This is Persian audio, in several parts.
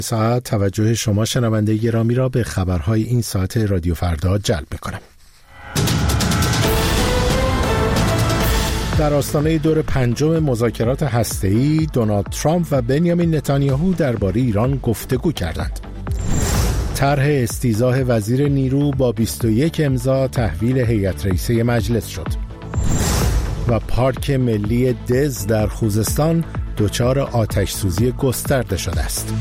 ساعت توجه شما شنونده گرامی را به خبرهای این ساعت رادیو فردا جلب می‌کنم. در آستانه دور پنجم مذاکرات هسته‌ای، دونالد ترامپ و بنیامین نتانیاهو درباره ایران گفتگو کردند. طرح استیضاح وزیر نیرو با 21 امضا تحویل هیئت رئیسه مجلس شد. و پارک ملی دز در خوزستان دچار آتش سوزی گسترده شده است.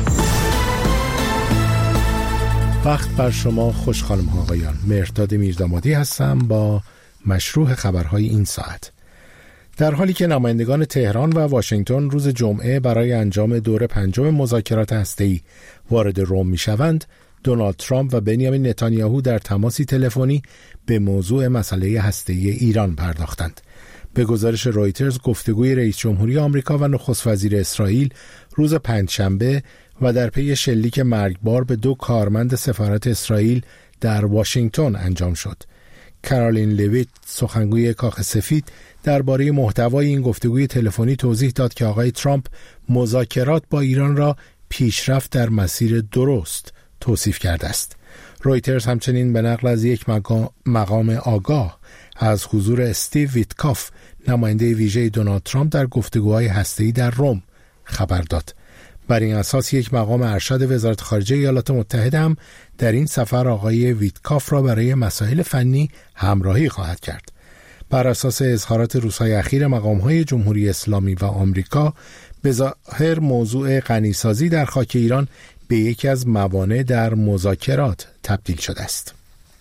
وقت بر شما خوش خانم ها آقایان. مهرداد میردامادی هستم با مشروع خبرهای این ساعت. در حالی که نمایندگان تهران و واشنگتن روز جمعه برای انجام دور پنجم مذاکرات هسته‌ای وارد روم می‌شوند، دونالد ترامپ و بنیامین نتانیاهو در تماسی تلفنی به موضوع مسئله هسته‌ای ایران پرداختند. به گزارش رویترز، گفتگوی رئیس جمهوری آمریکا و نخست وزیر اسرائیل روز پنجشنبه و در پی شلیک مرگبار به 2 کارمند سفارت اسرائیل در واشنگتن انجام شد. کارولین لویت، سخنگوی کاخ سفید، درباره محتوای این گفتگوی تلفنی توضیح داد که آقای ترامپ مذاکرات با ایران را پیشرفت در مسیر درست توصیف کرده است. رویترز همچنین به نقل از یک مقام آگاه از حضور استیو ویتکاف، نماینده ویژه دونالد ترامپ در گفتگوهای هسته‌ای در روم، خبر داد. بر این اساس یک مقام ارشد وزارت خارجه ایالات متحده هم در این سفر آقای ویتکاف را برای مسائل فنی همراهی خواهد کرد. بر اساس اظهارات روزهای اخیر مقام‌های جمهوری اسلامی و آمریکا، به ظاهر موضوع غنیسازی در خاک ایران به یکی از موانع در مذاکرات تبدیل شده است.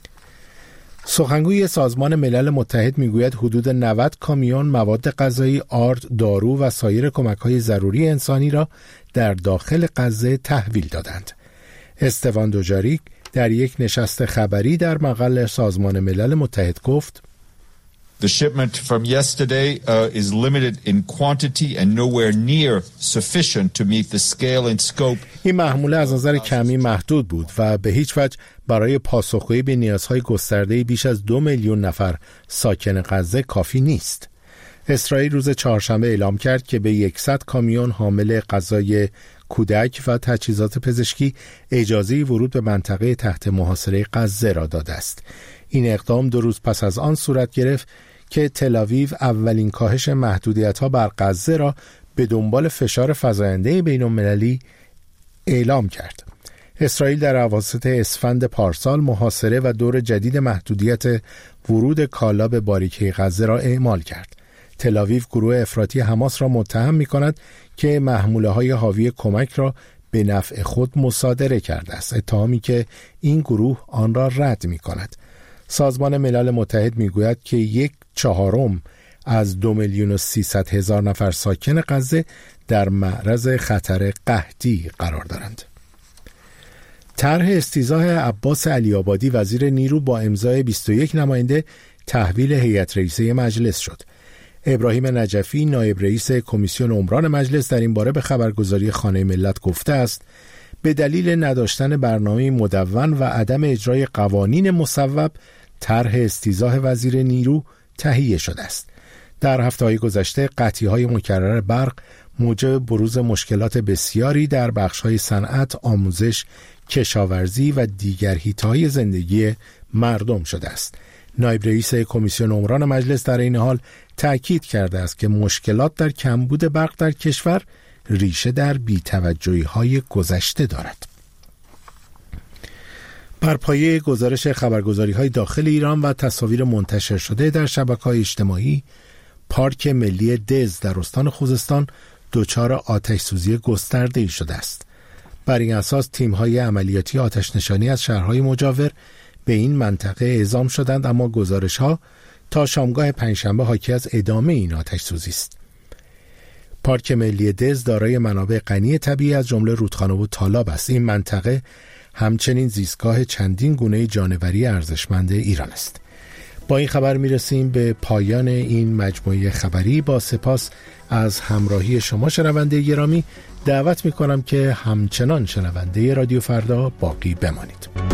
سخنگوی سازمان ملل متحد میگوید حدود 90 کامیون مواد غذایی، آرد، دارو و سایر کمک‌های ضروری انسانی را در داخل غزه تحویل دادند. استفان دوجاریک در یک نشست خبری در مقر سازمان ملل متحد گفت: The shipment from yesterday is limited in quantity and nowhere near sufficient to meet the scale and scope. این محموله از نظر کمی محدود بود و به هیچ وجه برای پاسخگویی به نیازهای گسترده بیش از 2 میلیون نفر ساکن غزه کافی نیست. اسرائیل روز چهارشنبه اعلام کرد که به 100 کامیون حامل غذای کودک و تجهیزات پزشکی اجازه ورود به منطقه تحت محاصره غزه را داده است. این اقدام 2 روز پس از آن صورت گرفت که تل‌آویو اولین کاهش محدودیت‌ها بر غزه را به دنبال فشار فزاینده بین‌المللی اعلام کرد. اسرائیل در اواسط اسفند پارسال محاصره و دور جدید محدودیت ورود کالا به باریکه غزه را اعمال کرد. تل‌آویو گروه افراطی حماس را متهم می‌کند که محموله‌های حاوی کمک را به نفع خود مصادره کرده است، اتهامی که این گروه آن را رد می‌کند. سازمان ملل متحد میگوید که 1/4 از 2,300,000 نفر ساکن غزه در معرض خطر قحطی قرار دارند. طرح استیضاح عباس علی‌آبادی وزیر نیرو با امضای 21 نماینده تحویل هیئت رئیسه مجلس شد. ابراهیم نجفی، نایب رئیس کمیسیون عمران مجلس، در این باره به خبرگزاری خانه ملت گفته است: به دلیل نداشتن برنامه مدون و عدم اجرای قوانین مصوب، طرح استیضاح وزیر نیرو تهیه شده است. در هفته‌های گذشته قطعی‌های مکرر برق موجب بروز مشکلات بسیاری در بخش‌های صنعت، آموزش، کشاورزی و دیگر حیطه‌های زندگی مردم شده است. نایب رئیس کمیسیون عمران مجلس در این حال تأکید کرده است که مشکلات در کمبود برق در کشور ریشه در بی‌توجهی‌های گذشته دارد. بر پایه گزارش خبرگزاری‌های داخل ایران و تصاویر منتشر شده در شبکه‌های اجتماعی، پارک ملی دز در استان خوزستان دچار آتش سوزی گسترده‌ای شده است. بر این اساس تیم‌های عملیاتی آتش نشانی از شهرهای مجاور به این منطقه اعزام شدند، اما گزارش‌ها تا شامگاه پنجشنبه حاکی از ادامه این آتش سوزی است. پارک ملی دز دارای منابع غنی طبیعی از جمله رودخانه و تالاب است. این منطقه همچنین زیستگاه چندین گونه جانوری ارزشمند ایران است. با این خبر میرسیم به پایان این مجموعه خبری. با سپاس از همراهی شما شنونده گرامی، دعوت میکنم که همچنان شنونده رادیو فردا باقی بمانید.